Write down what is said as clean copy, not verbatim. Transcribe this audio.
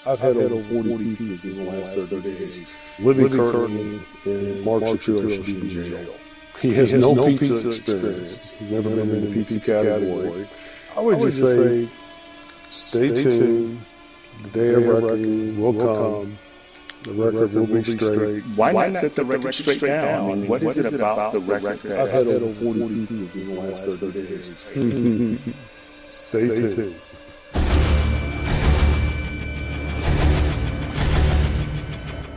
I've had over 40 pizzas in the last 30 days. Living currently, and Mark Shapiro should be in jail. He has no pizza experience. He's never been in the pizza category. I would just say, stay tuned. The day of reckoning will come. The record will be straight. Why not set the record straight now? I mean, what is it about the record? I've had over 40 pizzas in the last 30 days. Stay tuned.